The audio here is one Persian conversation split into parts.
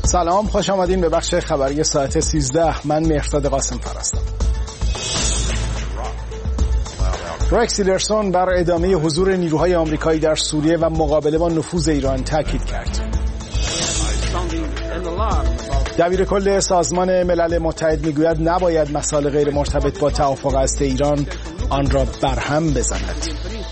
سلام، خوش آمدین به بخش خبری ساعت 13. من مهرداد قاسم هستم. رکس تیلرسون بر ادامه حضور نیروهای آمریکایی در سوریه و مقابله با نفوذ ایران تاکید کرد. دبیر کل سازمان ملل متحد میگوید نباید مسائل غیر مرتبط با توافق هسته ایران آن را برهم بزند.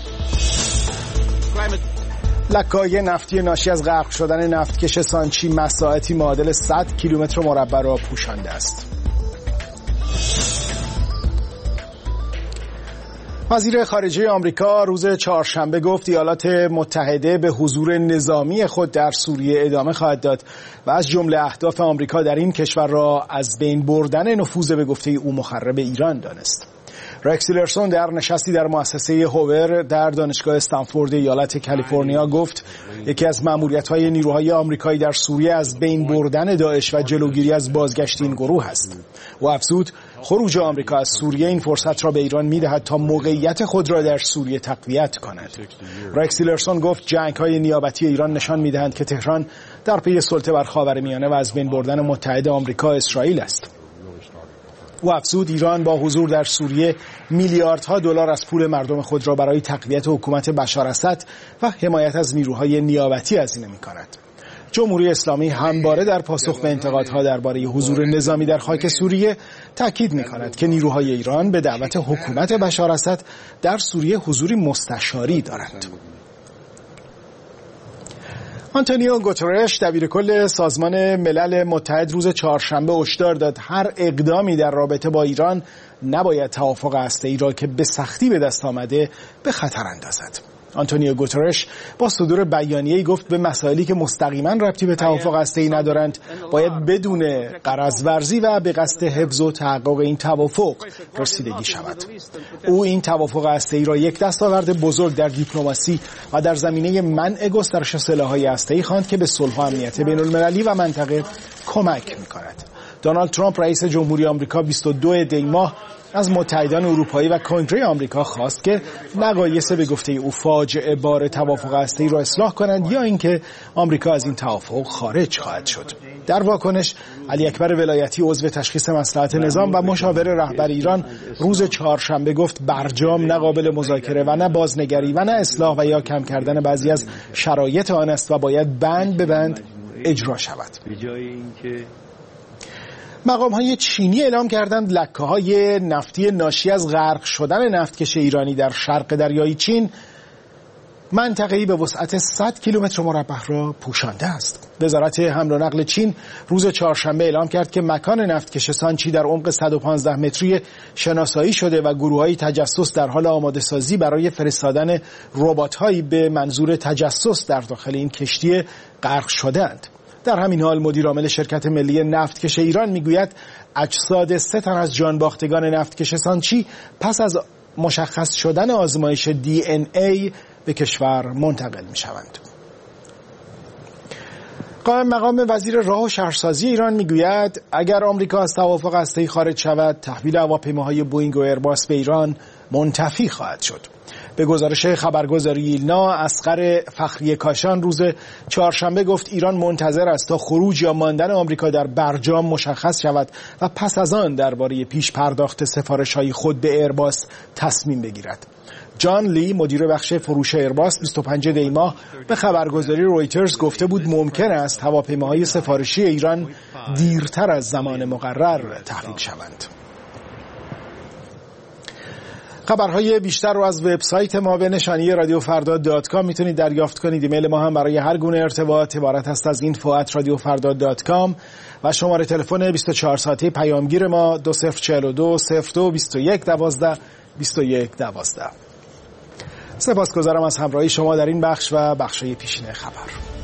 لکه‌های نفتی ناشی از غرق شدن نفتکش سانچی مساحتی معادل 100 کیلومتر مربع را پوشانده است. وزیر خارجه آمریکا روز چهارشنبه گفت ایالات متحده به حضور نظامی خود در سوریه ادامه خواهد داد و از جمله اهداف آمریکا در این کشور را از بین بردن نفوذ به گفته او مخرب ایران دانست. رکس تیلرسون در نشستی در مؤسسه هوور در دانشگاه استنفورد ایالت کالیفرنیا گفت یکی از مأموریت‌های نیروهای آمریکایی در سوریه از بین بردن داعش و جلوگیری از بازگشت این گروه است. او افزود خروج آمریکا از سوریه این فرصت را به ایران می‌دهد تا موقعیت خود را در سوریه تقویت کند. رکس تیلرسون گفت جنگ‌های نیابتی ایران نشان می‌دهند که تهران در پی سلطه بر خاورمیانه و از بین بردن متحد آمریکا اسرائیل است. او افزود ایران با حضور در سوریه میلیاردها دلار از پول مردم خود را برای تقویت حکومت بشار اسد و حمایت از نیروهای نیابتی هزینه می‌کند. جمهوری اسلامی همواره در پاسخ به انتقادها درباره حضور نظامی در خاک سوریه تاکید می‌کند که نیروهای ایران به دعوت حکومت بشار اسد در سوریه حضوری مستشاری دارند. آنتونیو گوترش دبیر کل سازمان ملل متحد روز چهارشنبه هشدار داد هر اقدامی در رابطه با ایران نباید توافق هسته‌ای را که به سختی به دست آمده به خطر اندازد. آنتونیو گوترش با صدور بیانیه‌ای گفت به مسائلی که مستقیما ربطی به توافق هسته‌ای ندارند باید بدون غرض ورزی و به قصد حفظ و تحقق این توافق رسیدگی شود. او این توافق هسته‌ای را یک دستاورد بزرگ در دیپلماسی و در زمینه منع گسترش سلاح‌های هسته‌ای خواند که به صلح و امنیت بین‌المللی و منطقه کمک می‌کند. دونالد ترامپ رئیس جمهوری آمریکا 22 دی ماه از متحدان اروپایی و کنگره آمریکا خواست که نقایص به گفته او فاجعه بار توافق هسته‌ای را اصلاح کنند یا اینکه آمریکا از این توافق خارج خواهد شد. در واکنش علی اکبر ولایتی عضو تشخیص مصلحت نظام و مشاور رهبر ایران روز چهارشنبه گفت برجام نه قابل مذاکره و نه بازنگری و نه اصلاح و یا کم کردن بعضی از شرایط آن است و باید بند به بند اجرا شود. مقام‌های چینی اعلام کردند لکه‌های نفتی ناشی از غرق شدن نفتکش ایرانی در شرق دریای چین منطقه‌ای به وسعت 100 کیلومتر مربع را پوشانده است. وزارت حمل و نقل چین روز چهارشنبه اعلام کرد که مکان نفتکش سانچی در عمق 115 متری شناسایی شده و گروه‌های تجسس در حال آماده‌سازی برای فرستادن ربات‌هایی به منظور تجسس در داخل این کشتی غرق شده‌اند. در همین حال مدیر عامل شرکت ملی نفتکش ایران میگوید اجساد 3 تن از جانباختگان نفتکش سانچی پس از مشخص شدن آزمایش DNA به کشور منتقل میشوند. قائم مقام وزیر راه و شهرسازی ایران میگوید اگر آمریکا از توافق هسته‌ای خارج شود تحویل هواپیماهای بوئینگ و ایرباس به ایران منتفی خواهد شد. به گزارش خبرگزاری ایلنا اصغر فخری کاشان روز چهارشنبه گفت ایران منتظر است تا خروج یا ماندن آمریکا در برجام مشخص شود و پس از آن درباره پیش پرداخت سفارش‌های خود به ایرباس تصمیم بگیرد. جان لی مدیر بخش فروش ایرباس 25 دی ماه به خبرگزاری رویترز گفته بود ممکن است هواپیماهای سفارشی ایران دیرتر از زمان مقرر تحویل شوند. خبرهای بیشتر رو از وبسایت ما به نشانی radiofardad.com میتونید دریافت کنید. ایمیل ما هم برای هر گونه ارتباط عبارت است از info@radiofardad.com و شماره تلفن 24 ساعته پیامگیر ما 2042 02 21 12 21 12. سپاسگزارم از همراهی شما در این بخش و بخش‌های پیشین خبر.